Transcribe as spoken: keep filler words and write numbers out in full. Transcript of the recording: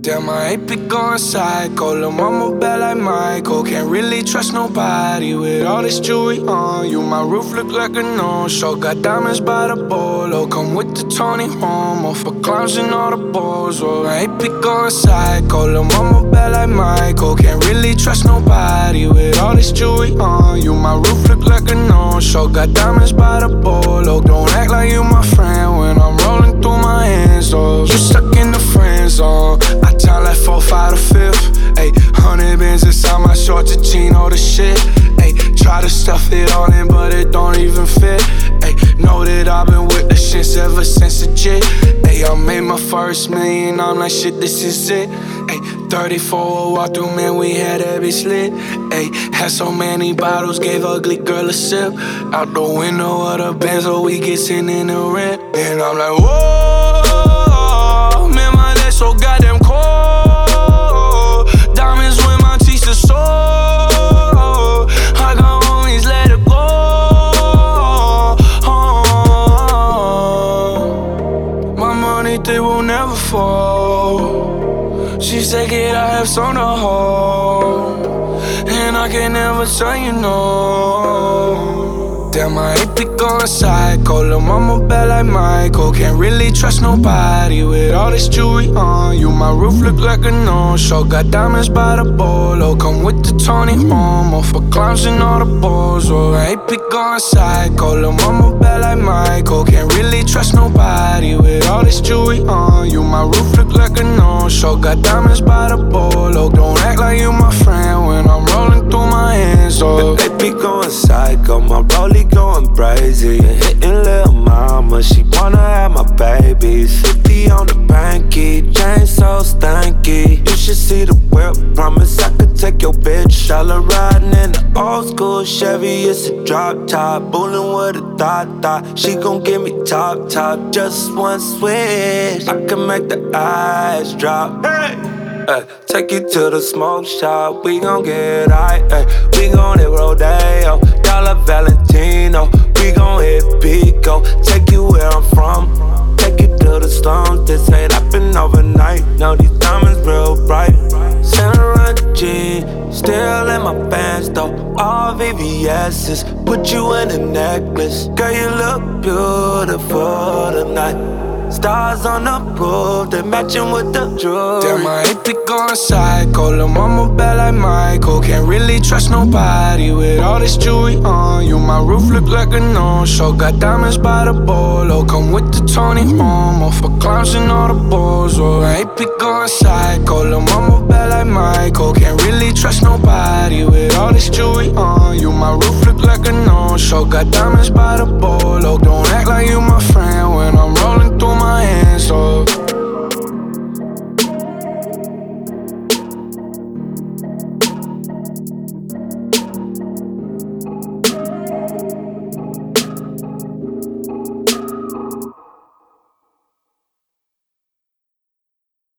Damn, I ain't be going psycho. Lil' mama bad like Michael. Can't really trust nobody with all this jewelry on you. My roof look like a no-show. Got diamonds by the bolo. Come with the Tony Romo for clowns and all the balls. Oh, I ain't be going psycho. Lil' mama bad like Michael. Can't really trust nobody with all this jewelry on you. My roof look like a no-show. Got diamonds by the bolo. Don't act like you my friend when I'm rolling through my hands. Oh, you stuck in the friend zone. I time like four, five to fifth. Ayy, hundred bins inside my shorts, a chino, the shit. Ayy, try to stuff it all in, but it don't even fit. Ayy, know that I've been with the shits ever since the jit. Ayy, I made my first million, I'm like, shit, this is it. Ayy, thirty-four walk through, man, we had that bitch lit. Ayy, had so many bottles, gave ugly girl a sip. Out the window of the Benz, so we get sitting in the rent. And I'm like, whoa, man, my legs so goddamn cold. Diamonds when my teeth are sore. I got homies, let it go. Oh, my money, they will never fall. She said, kid, I have some to hold, and I can never tell you no. Damn, I ain't be going psycho. Lil' mama bad like Michael. Can't really trust nobody with all this jewelry on you. My roof look like a no-show. Got diamonds by the bolo. Come with the Tony Romo for clowns and all the balls. Oh, I ain't be going psycho. Lil' mama bad like Michael. Can't really trust nobody with all this jewelry on you. My roof look like a no-show. Got diamonds by the bolo. Don't act like you my friend when I'm rolling through my hands. Oh, they be going psycho. My rollie going crazy and hitting lil' mama. She wanna have my babies. fifty on the banky, chain so stanky. You should see the whip. Promise I could take your bitch. All her riding in the old school Chevy. It's a drop top, bullin' with a thought thought. She gon' give me top top, just one switch. I can make the eyes drop. Hey. Ay, take you to the smoke shop, we gon' get high. Ay, we gon' hit Rodeo, Dollar Valentino. We gon' hit Pico, take you where I'm from. Take you to the slums, this ain't happen overnight. Now these diamonds real bright. Saint G, still in my pants though. All V V S's, put you in a necklace. Girl, you look beautiful tonight. Stars on the roof, they matching with the jewelry. Damn, I ain't be going psycho. Lil' mama bad like Michael. Can't really trust nobody with all this jewelry on you. My roof look like a no-show. Got diamonds by the bolo. Come with the Tony Romo for clowns and all the balls. Oh, I ain't be going psycho. Lil' mama bad like Michael. Can't really trust nobody with all this jewelry on you. My roof look like a no-show. Got diamonds by the bolo. Don't act like you my friend when I'm rolling through my hands. Oh.